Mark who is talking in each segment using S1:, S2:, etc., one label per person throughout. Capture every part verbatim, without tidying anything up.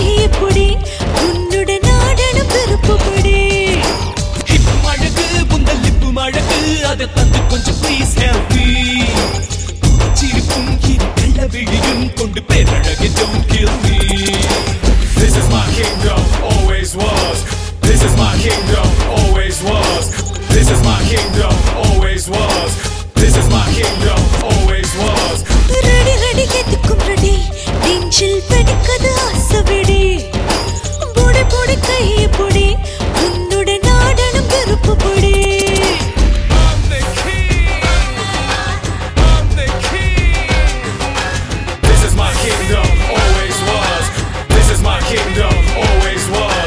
S1: கையை புடி உன்னுடன் ஆடணும் விருப்பப்படி
S2: ஹிப் மழகு புந்தல் லிப்பு மழகு அதை தந்து கொஞ்சம் ப்ளீஸ் ஹெல்ப் மீ சிரிப்பும் இரு கள்ள விழியும் கொண்டு பேரழகு don't kill me.
S3: This is my kingdom, always was. This is my kingdom, always was. This is my kingdom, always was. This is my kingdom, always was.
S1: Ready ready எதுக்கும் ready நெஞ்சில் வெடிக்குது ஆசைவிடி போடி போடி கையை பொடி உன்னுடன் ஆடணும் விருப்பப்படி
S3: I'm the king. I'm the king. This is my kingdom, always was. This is my kingdom, always was.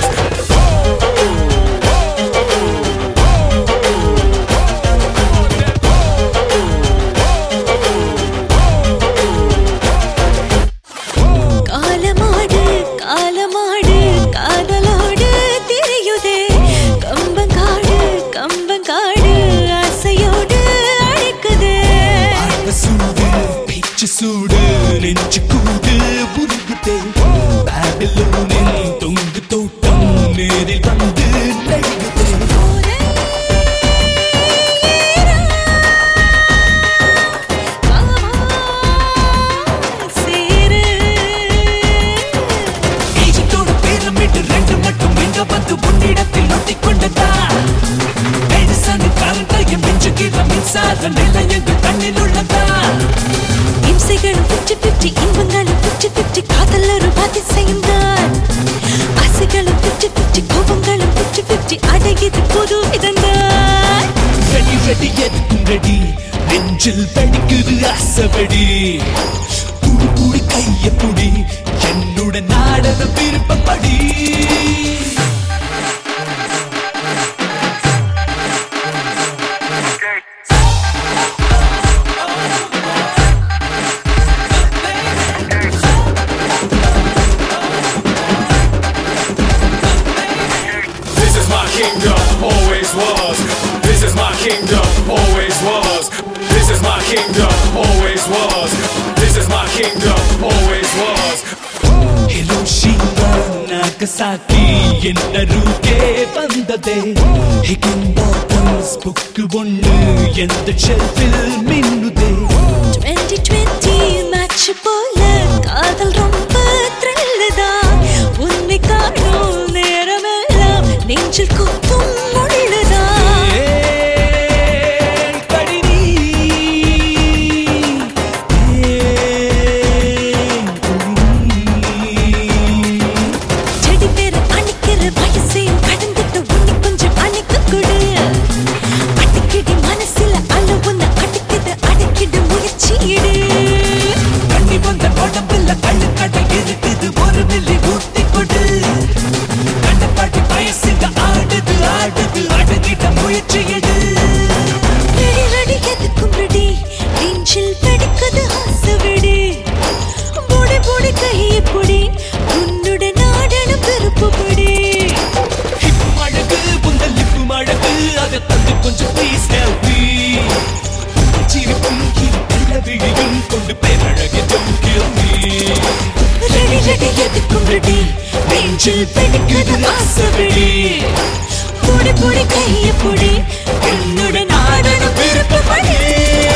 S1: காலமாடு காலமாடு காதலோடு திரியுதே கம்பங்காடு கம்பங்காடு ஆசையோடு அழைக்குதே
S2: பார்வ சூடு பேச்சு சூடு நெஞ்சு கூடு உருகுதே பாபிலோனின் தொங்கு தோட்டம் நேரில் வந்து நழுகுதே
S1: சேரு
S2: ஈஜிப்டோட பிரமிட் ரெண்டு மட்டும் எங்க வந்து உன்னிடத்தில் ஒட்டிக்கொண்டதா எடிசன் கரண்டையும் மிஞ்சுகிற மின்சார நிலையங்கள் தண்ணில் உள்ளதா
S1: இம்சைகளும் பிப்டி பிப்டி இன்பங்களும் பிப்டி பிப்டி காதல் ஒரு அதிசயம் தான் ஆசைகளும் பிப்டி பிப்டி கோபங்களும் பிப்டி பிப்டி அடகிது புது விதந்தான்
S2: ரெடி ரெடி எதுக்கும் ரெடி நெஞ்சில் வெடிக்குது ஆசைப்படி புடி புடி கைய புடி என்னுடன் நாடத விருப்பப்படி
S3: This is my kingdom, always was. This is my kingdom, always was. This is my kingdom, always was. This is my kingdom, always was.
S2: Hiroshima Nagasaki என்ன ரூகே வந்ததே ஹிகின்பாட்டம்ஸ் புக்கு ஒன்று எந்த ஷெல்ஃபில் மின்னுதே
S1: டுவெண்ட்டி டுவெண்ட்டி மேட்ச் போல காதல் ரொம்ப த்ரில் தான் உன்னை காணும் நேரமெல்லாம் நெஞ்சில் குத்தும் முள்ளுதான்
S2: ஏய் கடினி ஏய்
S1: செடி பேரு அணிக்கிற வயசையும் கடந்துட்டு உன்னை கொஞ்சம் அணைக்க கொடு அடிக்கடி மனசுல அல ஒன்னு அடிக்குது அடக்கிடு முயற்சியிடு
S2: கண்ணி வந்த உடம்புல கண்ணு கடை இருக்குது ஒரு மில்லி ஊத்தி கொடு கண்ணு பாட்டி வயசுங்க ஆடுது ஆடுது அடங்கிட்ட முயற்சி எடு
S1: ரெடி ரெடி எதுக்கும் ரெடி நெஞ்சில் வெடிக்குது ஆசைவிடி போடி போடி கையை பொடி உன்னுடன் ஆடணும் விருப்பப்படி
S2: ஹிப் மழகு புந்தல் லிப்பு மழகு அதை தந்து கொஞ்சம் ப்ளீஸ் ஹெல்ப் மீ சிரிப்பும் இரு கள்ள விழியும் கொண்டு பேரழகு don't kill me.
S1: Ready ready எதுக்கும் ரெடி நெஞ்சில் வெடிக்குது ஆசைவிடி போடி போடி கையை பொடி உன்னுடன் ஆடணும் விருப்பப்படி